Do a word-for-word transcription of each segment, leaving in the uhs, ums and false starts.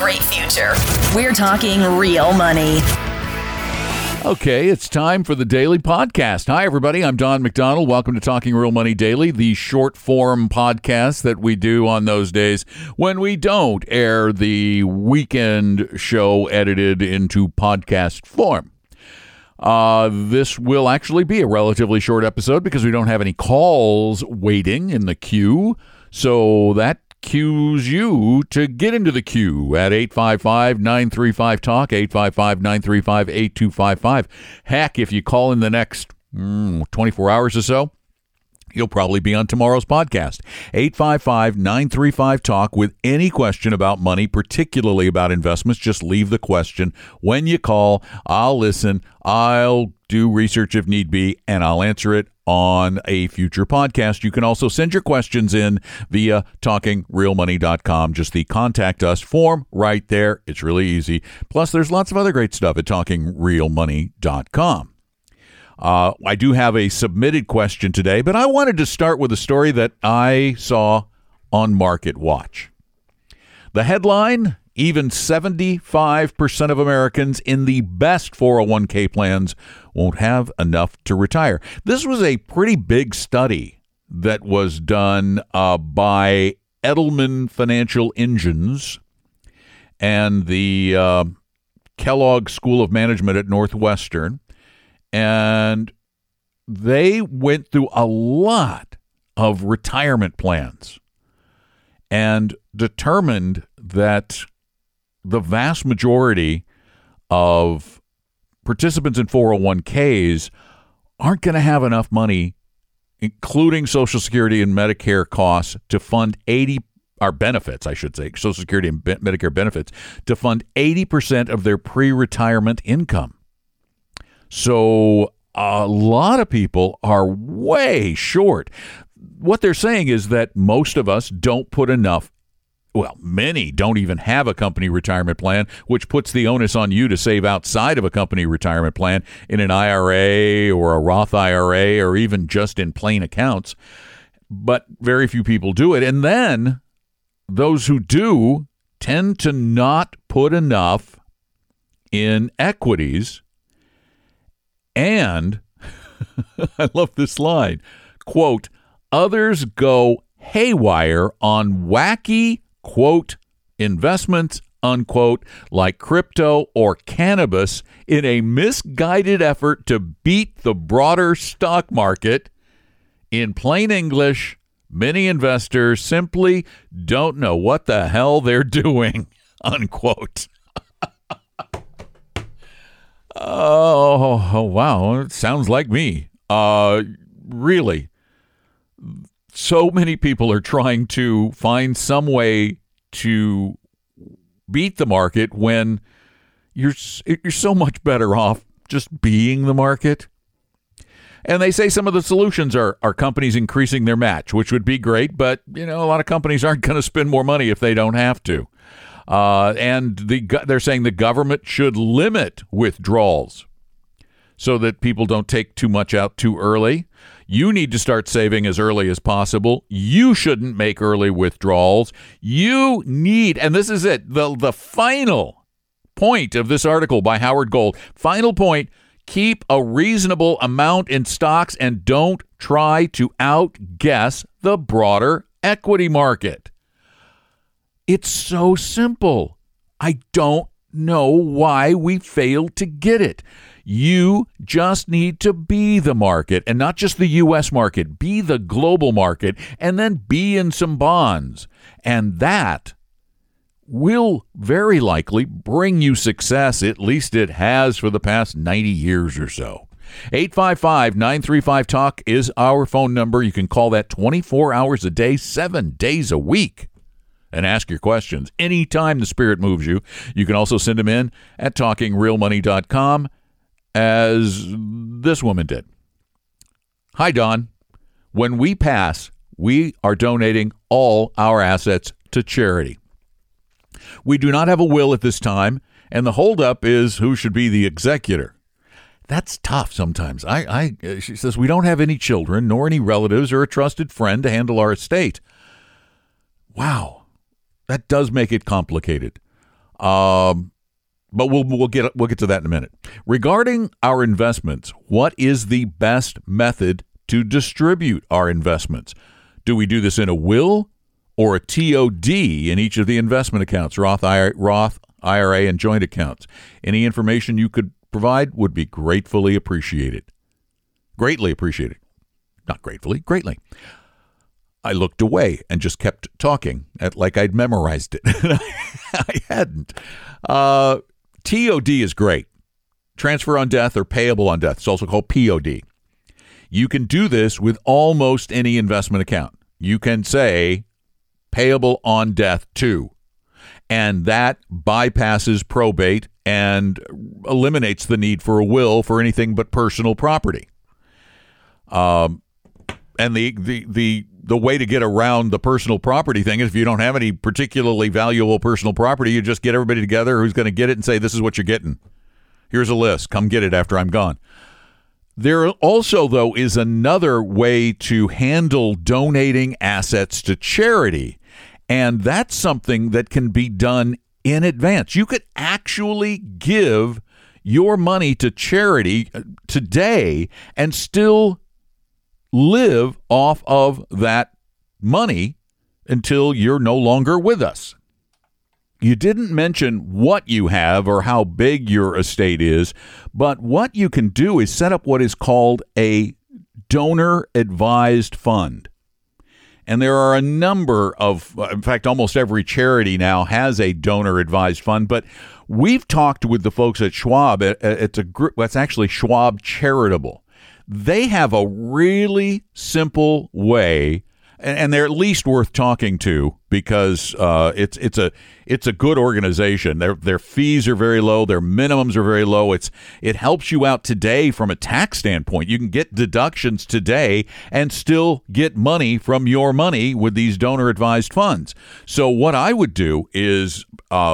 great future. We're talking real money. Okay, it's time for the Daily Podcast. Hi, everybody. I'm Don McDonald. Welcome to Talking Real Money Daily, the short-form podcast that we do on those days when we don't air the weekend show edited into podcast form. Uh, this will actually be a relatively short episode because we don't have any calls waiting in the queue, so that cues you to get into the queue at eight five five, nine three five, talk, eight five five, nine three five, eight two five five. Heck, if you call in the next mm, twenty-four hours or so, you'll probably be on tomorrow's podcast. eight five five, nine three five, talk with any question about money, particularly about investments. Just leave the question. When you call, I'll listen. I'll do research if need be, and I'll answer it on a future podcast. You can also send your questions in via talking real money dot com. Just the contact us form right there. It's really easy. Plus, there's lots of other great stuff at talking real money dot com. Uh, I do have a submitted question today, but I wanted to start with a story that I saw on Market Watch. The headline: even seventy-five percent of Americans in the best four oh one k plans won't have enough to retire. This was a pretty big study that was done uh, by Edelman Financial Engines and the uh, Kellogg School of Management at Northwestern. And they went through a lot of retirement plans and determined that the vast majority of participants in four oh one k's aren't going to have enough money, including Social Security and Medicare costs, to fund eighty our benefits, I should say, Social Security and be- Medicare benefits, to fund eighty percent of their pre-retirement income. So a lot of people are way short. What they're saying is that most of us don't put enough. Well, many don't even have a company retirement plan, which puts the onus on you to save outside of a company retirement plan in an I R A or a Roth I R A or even just in plain accounts. But very few people do it. And then those who do tend to not put enough in equities. And I love this line, quote, others go haywire on wacky, quote, investments, unquote, like crypto or cannabis in a misguided effort to beat the broader stock market. In plain English, many investors simply don't know what the hell they're doing, unquote. Oh, oh, wow. It sounds like me. Uh, really. So many people are trying to find some way to beat the market when you're you're so much better off just being the market. And they say some of the solutions are, are companies increasing their match, which would be great, but you know, a lot of companies aren't going to spend more money if they don't have to. Uh, and the they're saying the government should limit withdrawals so that people don't take too much out too early. You need to start saving as early as possible. You shouldn't make early withdrawals. You need, and this is it, the, the final point of this article by Howard Gold, final point, keep a reasonable amount in stocks and don't try to outguess the broader equity market. It's so simple. I don't know why we failed to get it. You just need to be the market, and not just the U S market. Be the global market, and then be in some bonds. And that will very likely bring you success. At least it has for the past ninety years or so. eight five five, nine three five, talk is our phone number. You can call that twenty-four hours a day, seven days a week, and ask your questions anytime the spirit moves you. You can also send them in at talking real money dot com, as this woman did. Hi, Don. When we pass, we are donating all our assets to charity. We do not have a will at this time, and the holdup is who should be the executor. That's tough sometimes. I, I, she says, we don't have any children, nor any relatives or a trusted friend to handle our estate. Wow. That does make it complicated. Um, but we'll we'll get we'll get to that in a minute. Regarding our investments, what is the best method to distribute our investments? Do we do this in a will or a T O D in each of the investment accounts, Roth, Roth, I R A, and joint accounts? Any information you could provide would be gratefully appreciated. Greatly appreciated. Not gratefully, greatly. I looked away and just kept talking at, like I'd memorized it. I hadn't. Uh, T O D is great. Transfer on death or payable on death. It's also called P O D. You can do this with almost any investment account. You can say payable on death to, and that bypasses probate and eliminates the need for a will for anything but personal property. Um, and the, the, the, the way to get around the personal property thing is if you don't have any particularly valuable personal property, you just get everybody together who's going to get it and say, this is what you're getting. Here's a list. Come get it after I'm gone. There also, though, is another way to handle donating assets to charity, and that's something that can be done in advance. You could actually give your money to charity today and still live off of that money until you're no longer with us. You didn't mention what you have or how big your estate is, but what you can do is set up what is called a donor-advised fund. And there are a number of, in fact, almost every charity now has a donor-advised fund, but we've talked with the folks at Schwab. It's a group, that's actually Schwab Charitable. They have a really simple way, and they're at least worth talking to because uh, it's it's a it's a good organization. Their their fees are very low. Their minimums are very low. It's it helps you out today from a tax standpoint. You can get deductions today and still get money from your money with these donor advised funds. So what I would do is uh,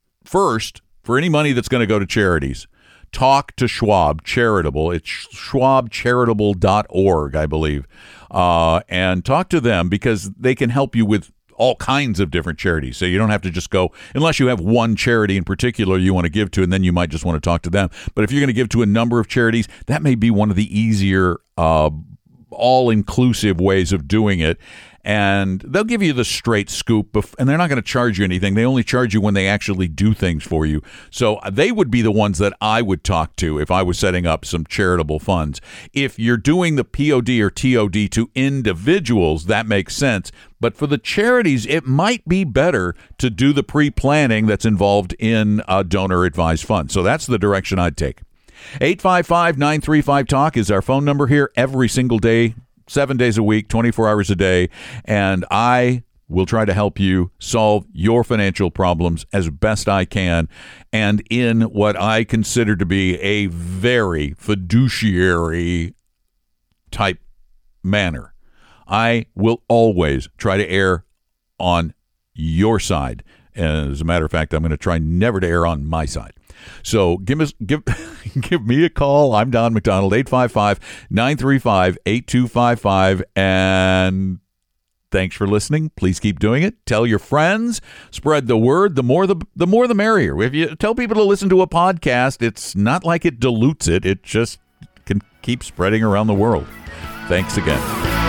first, for any money that's going to go to charities, talk to Schwab Charitable. It's schwab charitable dot org, I believe. Uh, and talk to them because they can help you with all kinds of different charities. So you don't have to just go, unless you have one charity in particular you want to give to, and then you might just want to talk to them. But if you're going to give to a number of charities, that may be one of the easier, uh, all-inclusive ways of doing it. And they'll give you the straight scoop, and they're not going to charge you anything. They only charge you when they actually do things for you. So they would be the ones that I would talk to if I was setting up some charitable funds. If you're doing the P O D or T O D to individuals, that makes sense. But for the charities, it might be better to do the pre-planning that's involved in a donor-advised fund. So that's the direction I'd take. eight five five, nine three five, talk is our phone number here every single day. Seven days a week, twenty-four hours a day, and I will try to help you solve your financial problems as best I can, and in what I consider to be a very fiduciary type manner. I will always try to err on your side. And as a matter of fact, I'm going to try never to err on my side. So give us give give me a call. I'm Don McDonald, eight five five, nine three five, eight two five five. And thanks for listening. Please keep doing it. Tell your friends. Spread the word. The more the the more the merrier. If you tell people to listen to a podcast, it's not like it dilutes it. It just can keep spreading around the world. Thanks again.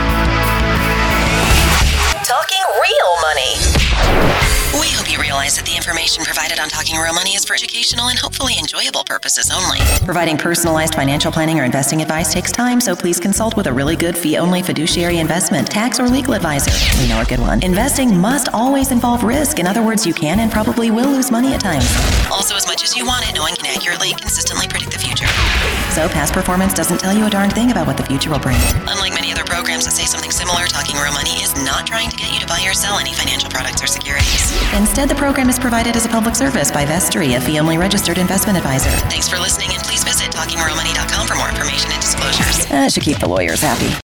Talking real money. We hope you realize that the information provided on Talking Real Money is for educational and hopefully enjoyable purposes only. Providing personalized financial planning or investing advice takes time, so please consult with a really good fee-only fiduciary investment, tax, or legal advisor. We know a good one. Investing must always involve risk. In other words, you can and probably will lose money at times. Also, as much as you want it, no one can accurately, consistently predict the future. So past performance doesn't tell you a darn thing about what the future will bring. Unlike many other programs that say something similar, Talking Real Money is not trying to get you to buy or sell any financial products or securities. Instead, the program is provided as a public service by Vestry, a fee-only registered investment advisor. Thanks for listening, and please visit talking real money dot com for more information and disclosures. That should keep the lawyers happy.